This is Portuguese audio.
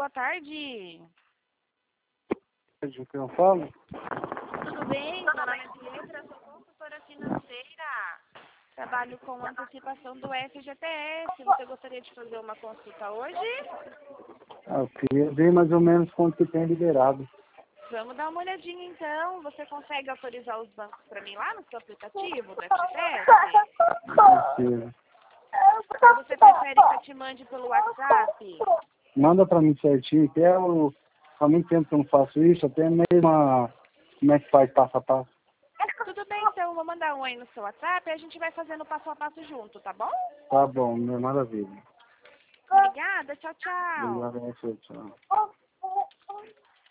boa tarde. De quem eu falo? Tudo bem? Meu nome é Pietra, sou consultora financeira. Trabalho com antecipação do FGTS. Você gostaria de fazer uma consulta hoje? Eu queria ver mais ou menos quanto que tem liberado. Vamos dar uma olhadinha então. Você consegue autorizar os bancos para mim lá no seu aplicativo do FGTS? Certeza. Ou você prefere que eu te mande pelo WhatsApp? Manda pra mim certinho, que há muito tempo que eu não faço isso, até mesmo como é que faz passo a passo. Tudo bem, então eu vou mandar um aí no seu WhatsApp e a gente vai fazendo passo a passo junto, tá bom? Tá bom, maravilha. Obrigada, tchau, tchau. Obrigado a você, tchau.